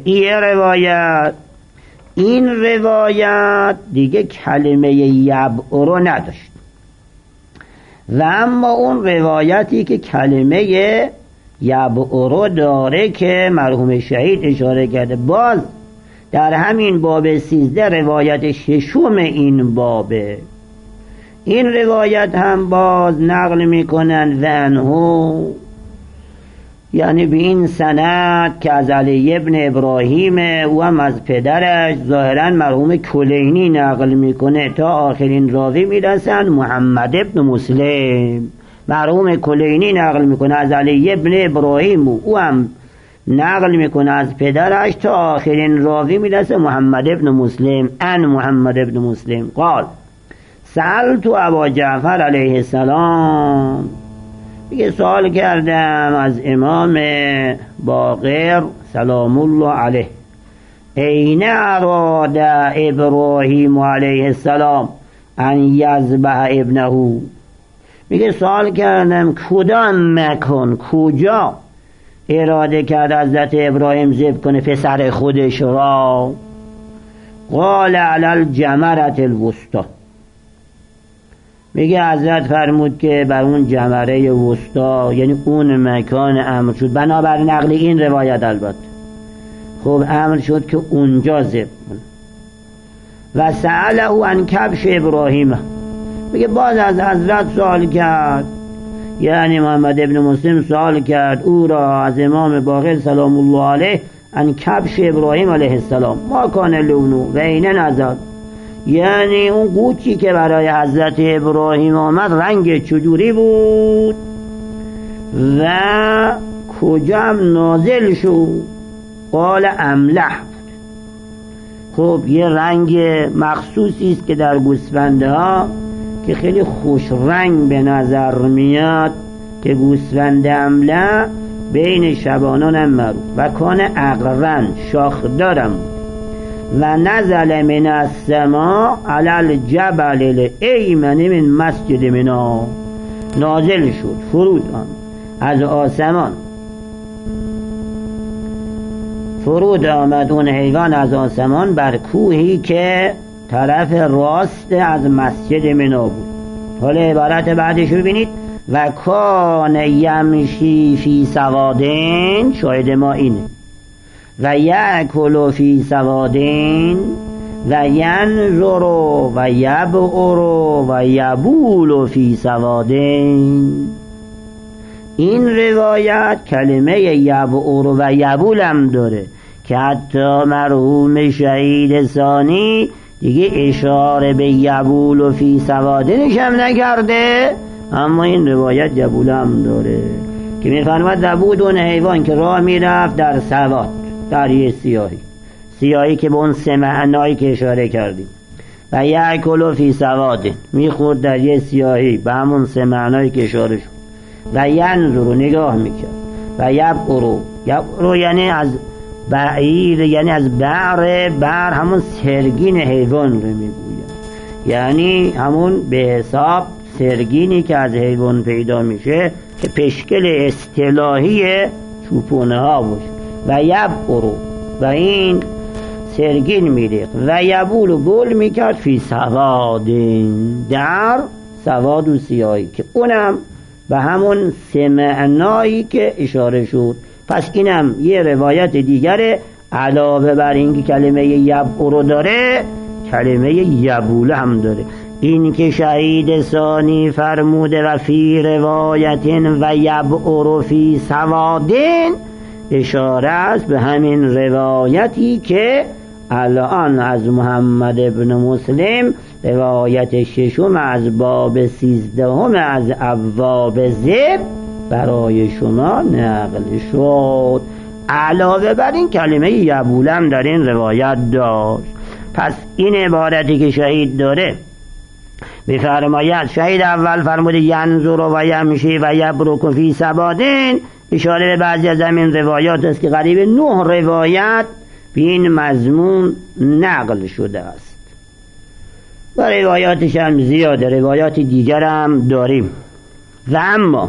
این روایت دیگه کلمه یبعرو نداشت. و اما اون روایتی که کلمه یبعرو داره که مرحوم شهید اشاره کرده، باز در همین باب 13 روایت 6 این بابه. این روایت هم باز نقل میکنن و انهو، یعنی به این سند که از علی ابن ابراهیم او هم از پدرش ظاهرا مرحوم کلینی نقل میکنه تا آخرین راوی میرسن محمد ابن مسلم. مرحوم کلینی نقل میکنه از علی ابن ابراهیم، او هم نقل میکنه از پدرش تا آخرین راوی میرسه محمد ابن مسلم ان محمد ابن مسلم قال سألت ابا جعفر علیه السلام، میگه سوال کردم از امام باقر سلام الله علیه، این اراد ابراهیم علیه السلام ان یذبح ابنه، میگه سوال کردم کدام مکان، کجا اراده کرد حضرت ابراهیم ذبح کنه پسر خودش را؟ قال علی الجمرة الوسطی، میگه حضرت فرمود که بر اون جمره وسطا، یعنی اون مکان امر شد بنابر نقل این روایت البته، خب امر شد که اونجا ذبح کنه. و سأله عن کبش ابراهیم، میگه باز از حضرت سوال کرد، یعنی محمد ابن مسلم سوال کرد او را از امام باقر سلام الله علیه عن کبش ابراهیم علیه السلام، ما کان لونه و این نظر، یعنی اون قوطی که برای حضرت ابراهیم آمد رنگ چجوری بود و کجا هم نازل شد؟ قال املح. خب یه رنگ مخصوصی است که در گوسفنده ها که خیلی خوش رنگ به نظر میاد که گوسفند املح بین شبانان هم معروف و کان اقرن شاخدارم و نزل من السماء علی الجبل الایمن من مسجد منی. نازل شد فرود آمد از آسمان، فرود آمد اون حیوان از آسمان بر کوهی که طرف راست از مسجد منی بود. حالا عبارت بعدش رو ببینید. و کان یمشی فی سوادین، شاهد ما اینه، و یأکل فی سوادین و ینظر و یبعر و یبول فی سوادین. این روایت کلمه یبعر و یبول هم داره که حتی مرحوم شهید ثانی دیگه اشاره به یبول و فی سوادینش هم نکرده، اما این روایت یبول هم داره که میفرماد نبود اون حیوان که راه میرفت در سواد، در یه سیاهی که به اون سه معنایی که اشاره کردیم، و یأکل فی سوادین میخورد در یه سیاهی به همون سه معنایی که اشاره شد، و ینظر نگاه میکرد، و یبعر یعنی از بعیر، یعنی از بعر همون سرگین حیوان رو میگوید، یعنی همون به حساب سرگینی که از حیوان پیدا میشه که پشکل اصطلاحی چوپونه ها باشه. و یبعر و این سرگین میریخت و یبول و بول میکرد فی سوادین در سواد و سیاهی که اونم به همون سه معنایی که اشاره شد. پس اینم یه روایت دیگره علاوه بر اینکه کلمه یبعر داره کلمه یبول هم داره. این که شهید ثانی فرموده و فی روایت و یبعر فی سوادین اشاره است به همین روایتی که الان از محمد ابن مسلم روایت ششم از باب 13 از ابواب ذبح برای شما نقل شد. علاوه بر این کلمه یبولم در این روایت داشت. پس این عبارتی که شهید داره بفرماید، شهید اول فرموده ینظر و یمشی و یبرک فی سوادین، اشاره به بعضی از همین روایات است که قریب 9 روایت به این مضمون نقل شده است و روایاتش هم زیاده، روایات دیگر هم داریم. و اما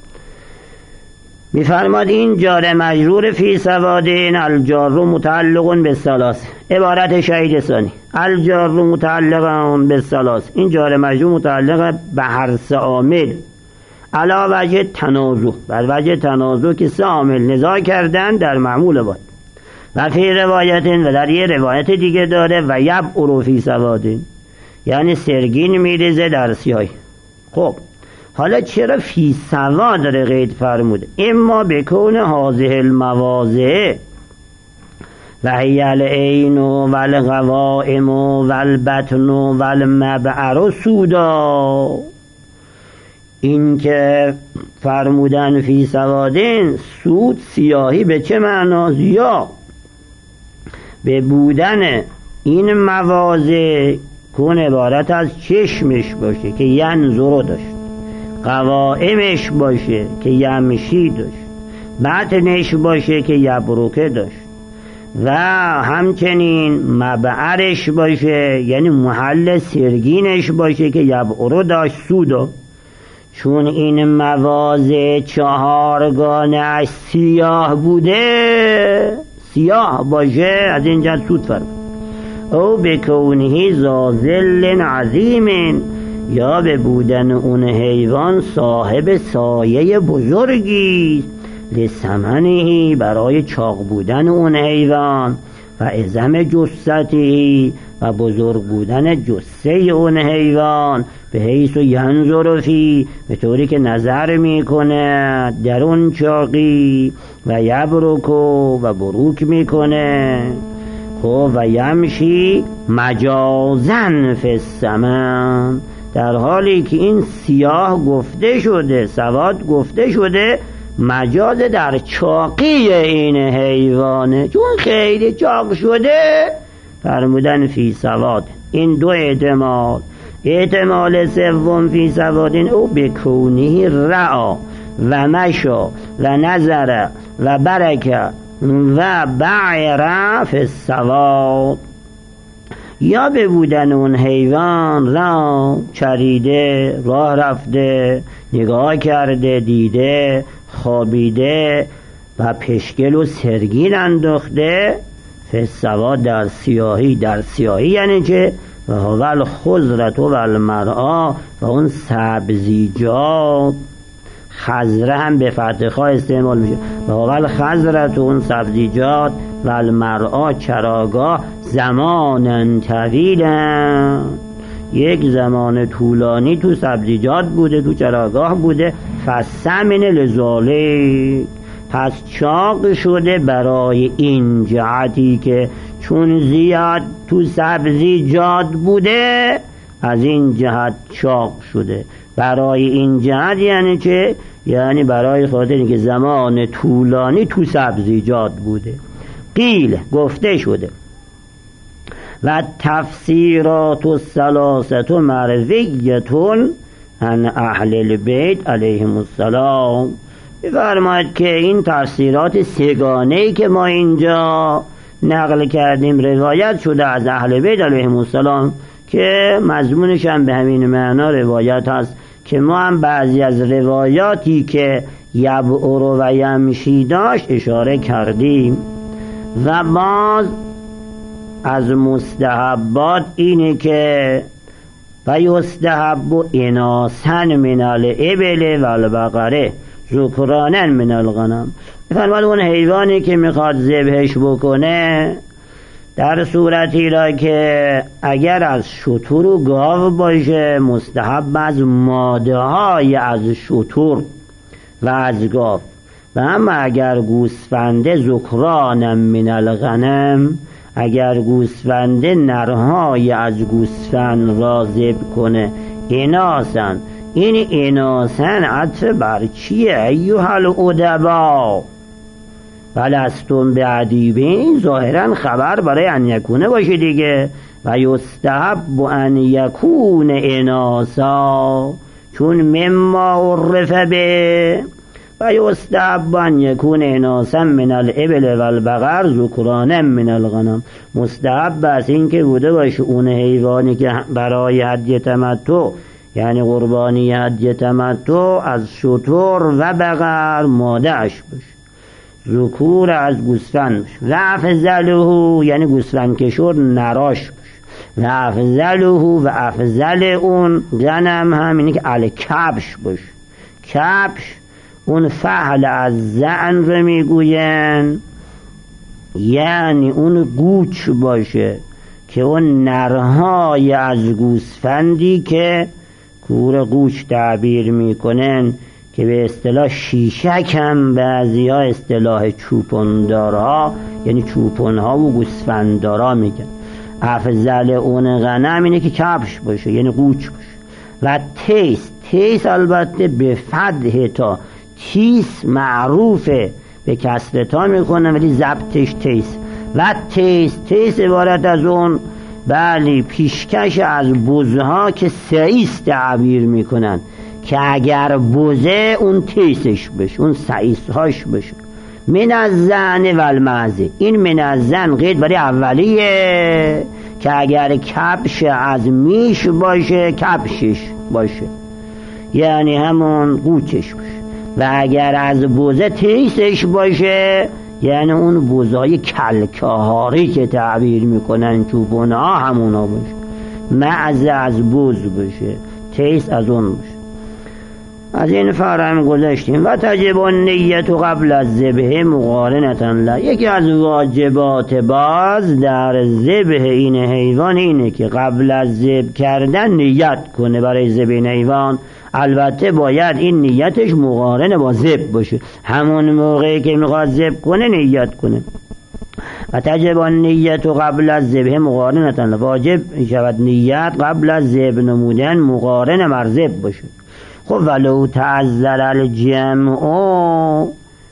میفرماد این جار مجرور فی سوادین الجار متعلق به ثلاث، عبارت شهید ثانی الجار متعلق به ثلاث، این جار مجرور متعلق به هر سه عامل علا وجه تنازع، بر وجه تنازع که سه عامل نزاع کردن در معمول بود. و فی روایت و در یه روایت دیگه داره و یبعر فی سوادین یعنی سرگین میریزه در سیاهی. خب حالا چرا فی سواد داره قید فرموده؟ اما بکون هذه المواضع و هی العین و القوائم و البطن و المبعر سودا، این که فرمودن فی سوادین سود سیاهی به چه معناست؟ یا به بودن این مواضع کن عبارت از چشمش باشه که ینظر داشت، قوائمش باشه که یمشی داشت، بطنش باشه که یبرکه داشت، و همچنین مبعرش باشه یعنی محل سرگینش باشه که یبعر داشت سودا. چون این مواضع 4 گانه سیاه بوده، سیاه باشه، از اینجا سود فرد او بکونهی زازل عظیم، یا به بودن اون حیوان صاحب سایه بزرگی، لثمنهی برای چاق بودن اون حیوان، و عظم جثتی و بزرگ بودن جثه اون حیوان، به حیث ینظر فی به طوری که نظر میکنه در اون چاقی، و یبرک و بروک میکنه. و یمشی مجازن فی السمن، در حالی که این سیاه گفته شده، سواد گفته شده، مجاز در چاقی این حیوانه، چون خیلی چاق شده فرمودن فی سواد. این دو احتمال. احتمال سوم فی سوادین او بکونه رعا و مشا و نظر و برکه و بعر فی السواد، یا به بودن اون حیوان را چریده، راه رفته، نگاه کرده، دیده، خوابیده و پشگل و سرگین انداخته فی السواد، در سیاهی. در سیاهی یعنی چه؟ و هو الخضرة و المرعا، و اون سبزیجات، خضره هم به فتح خا استعمال میشه، و هو الخضرة، اون سبزیجات، و المرعا چراگاه، زمانا طویلا، یک زمان طولانی تو سبزیجات بوده، تو چراگاه بوده. فسمن لذالک، پس چاق شده برای این جهتی که چون زیاد تو سبزیجات بوده، از این جهت چاق شده. برای این جهت یعنی چه؟ یعنی برای خاطر اینکه زمان طولانی تو سبزیجات بوده. قیل، گفته شده. و تفسیرات الثلاثه مرویتون عن اهل البیت علیهم السلام، می‌فرماید که این تفسیرات سگانه‌ای که ما اینجا نقل کردیم روایت شده از اهل بیت علیهم السلام، که مضمونش هم به همین معنا روایت هست که ما هم بعضی از روایاتی که یبعر و یمشی داشت اشاره کردیم. و باز از مستحبات اینه که و یستحب اناسن من الابل و البقره ذکرانا من الغنم. فرمود اون حیوانی که میخواد ذبحش بکنه در صورتی را که اگر از شتر و گاو باشه مستحب از ماده های از شتر و از گاو، و اما اگر گوسفنده ذکرانا من الغنم، اگر گوسفنده نرهای از گوسفند را ذبح کنه اناسن، این اناسن عطف بر چیه؟ ایها الادبا ولستم بعدیبین، ظاهرا خبر برای ان یکونه باشه دیگه. و یستحب ان یکون اناسا، چون مما عرف به. و یستحب ان یکون اناسا من الابل و البقر ذکرانا من الغنم، مستحب است این که بوده باشه اون حیوانی که برای هدی تمتع، یعنی قربانی هدی تمتع، از شتر و بقر ماده اش باشه، ذکور از گوسفند باشه. و افضله، یعنی گوسفند کشور نراش باشه. و افضله، و افضل اون غنم هم اینه که الکبش باشه. کبش اون فعل از زن رو میگوین، یعنی اون گوچ باشه که اون نرهای از گوسفندی که کور گوچ تعبیر میکنن، که به اصطلاح شیشک هم بعضی ها اصطلاح چوپندارها، یعنی چوپنها و گوسفندارها میگن. افضل اون غنم اینه که کبش باشه، یعنی قوچ باشه. و تیس البته به فتح تا، تیس معروفه به کسر تا میکنن ولی ضبطش تیس. و تیس عبارت از اون بله پیشکش از بزها که سعیس تعبیر میکنن، که اگر بزه اون تیسش بشه، اون سعیس هاش بشه. من از زن و المعزه، این من از زن قید برای اولیه، که اگر کبش از میش باشه کبشش باشه، یعنی همون قوچش باشه. و اگر از بزه تیسش باشه، یعنی اون بزای کلکهاری که تعبیر میکنن چوبونه ها همونا باشه. معزه از بز باشه، تیس از اون باشه. از این فرم گذاشتیم. و تجب النیت قبل از ذبح مقارنتا له، یکی از واجبات باز در ذبح این حیوان اینه که قبل از ذبح کردن نیت کنه برای ذبح این حیوان. البته باید این نیتش مقارن با ذبح باشه، همون موقعی که میخواد ذبح کنه نیت کنه. و تجب النیت قبل از ذبح مقارنة، واجب شود نیت قبل از ذبح نمودن مقارن مرذب باشه. خب ولو تعذر الجمع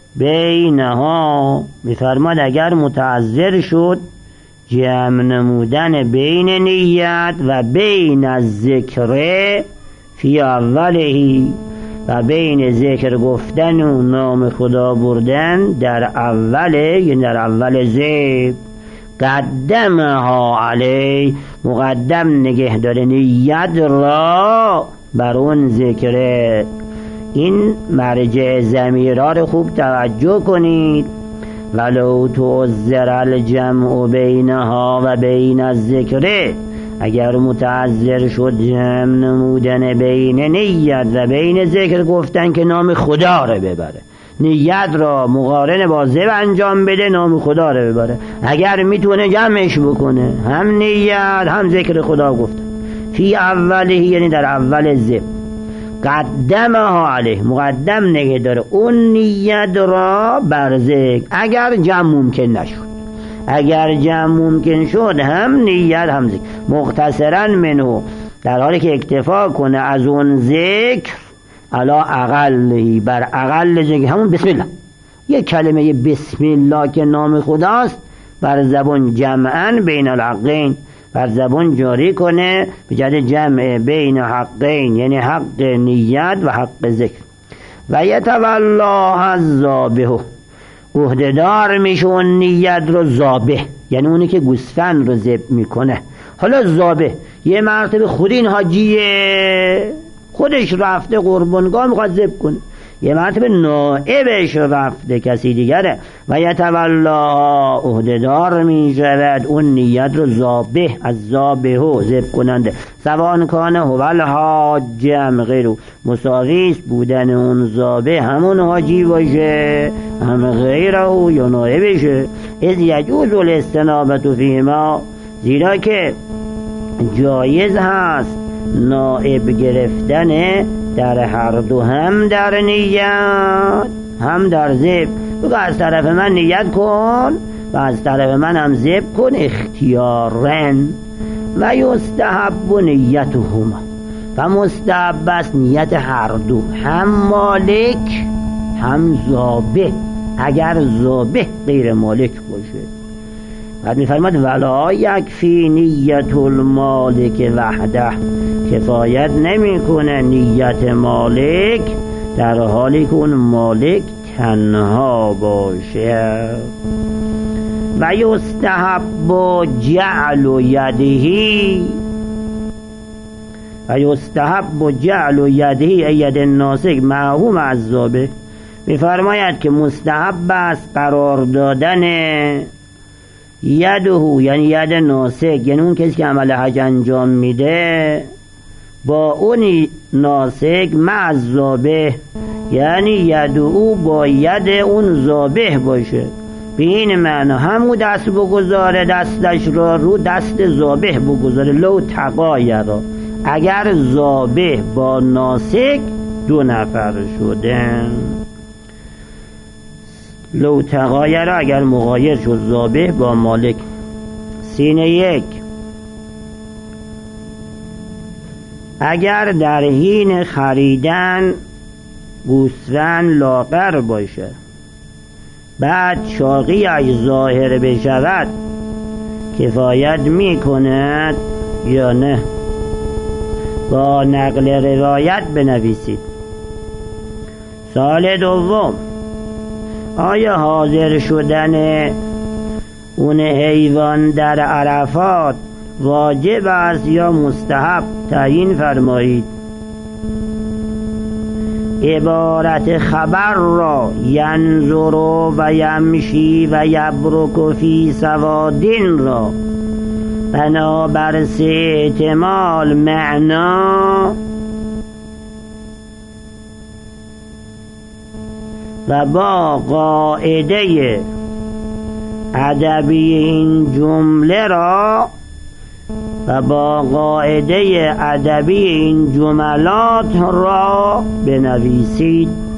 بینها، میفرماد اگر متعذر شد جمع نمودن بین نیت و بین الذکر فی اولهی، و بین ذکر گفتن و نام خدا بردن در اوله، یعنی در اول ذکر، قدمها علی، مقدم نگه داره نیت را بر اون ذکره. این مرجع ضمیرها رو خوب توجه کنید. ولو تعذر الجمع بینها و بین الذکر، اگر متعذر شد جمع نمودن بین نیت و بین ذکر گفتن که نام خدا رو ببره، نیت را مقارن با ذکر انجام بده، نام خدا رو ببره، اگر میتونه جمعش بکنه، هم نیت هم ذکر خدا گفتن فی اوله، یعنی در اول ذکر، قدمها علیه، مقدم نگه داره اون نیت را بر ذکر. اگر جمع ممکن نشد، اگر جمع ممکن شد هم نیت هم ذکر، مختصرا منو، در حالی که اکتفا کنه از اون ذکر علا اقلهی، بر اقل ذکر، همون بسم الله، یک کلمه بسم الله که نام خداست بر زبان جمعا بین الحقین، بر زبان جاری کنه به جهت جمع بین حقین، یعنی حق نیت و حق ذکر. و یتولا الذابح، عهده‌دار میشه اون نیت رو ذابح، یعنی اونی که گوسفند رو ذبح میکنه. حالا ذابح یه مرتبه خود این حاجیه، خودش رفته قربانگاه میخواد ذبح کنه، یه مرتبه نائبش رفته کسی دیگره. و یتولا، عهده‌دار می شود اون نیت رو ذابح، از ذابحو ذبح کننده، سواء کان هو الحاج ام غیره، مساوی است بودن اون ذابح همون حاجی باشه هم غیره یا نائبشه. اذ یجوز الاستنابة فیهما، زیرا که جایز هست نائب گرفتن در هر دو، هم در نیت هم در ذبح. بگو از طرف من نیت کن و از طرف من هم ذبح کن اختیارن. و یستحب نیتهما، و مستحب است نیت هر دو، هم مالک هم ذابح، اگر ذابح غیر مالک باشه. بعد می‌فرماد ولا یکفی نیت المالک وحده، کفایت نمی‌کنه نیت مالک در حالی که اون مالک تنها باشه. و یستحب جعل یده، و یستحب جعل یده ید الناسک معه مع الذابح، می‌فرماید که مستحب است قرار دادن یده، یعنی ید ناسک، یعنی اون کسی که عمل حج انجام میده با اون ناسک مع الذابح، یعنی ید او با ید اون ذابح باشه. به این معنی همون دست بگذاره، دستش را رو دست ذابح بگذاره. لو تغایرا، اگر ذابح با ناسک دو نفر شدن، لو تغایرا، اگر مغایر شد ذابح با مالک. سینه یک، اگر در حین خریدن گوسفند لاغر باشه، بعد شاقی ای ظاهر بشود، کفایت می کند یا نه؟ با نقل روایت بنویسید. سال دوم، آیا حاضر شدن اون حیوان در عرفات واجب است یا مستحب؟ تعیین فرمایید. عبارت خبر را ینظر و یمشی و یبرک فی سوادین را بنابر سه احتمال معنا و با قاعده ادبی این جمله را و با قاعده ادبی این جملات را بنویسید.